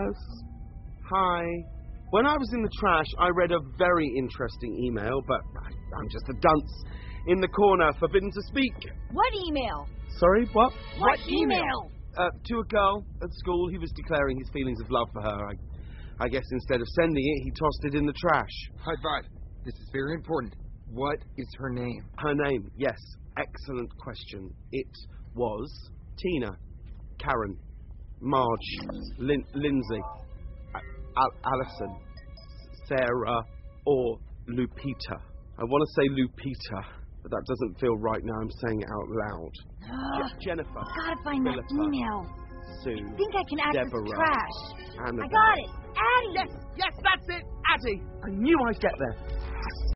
Yes. Hi. When I was in the trash, I read a very interesting email, but I'm just a dunce. In the corner, forbidden to speak. What email? Sorry, what? What email? To a girl at school. He was declaring his feelings of love for her. I guess instead of sending it, he tossed it in the trash. High five. This is very important. What is her name? Her name, yes. Excellent question. It was Tina, Karen, Marge, Lindsay, Alison, Sarah, or Lupita. I want to say Lupita, but that doesn't feel right now I'm saying it out loud. Jennifer. Gotta find Philippa, that email. Sue, I think I can access Deborah, the trash. Annabelle. I got it. Addie. Yes, that's it. Addie. I knew I'd get there.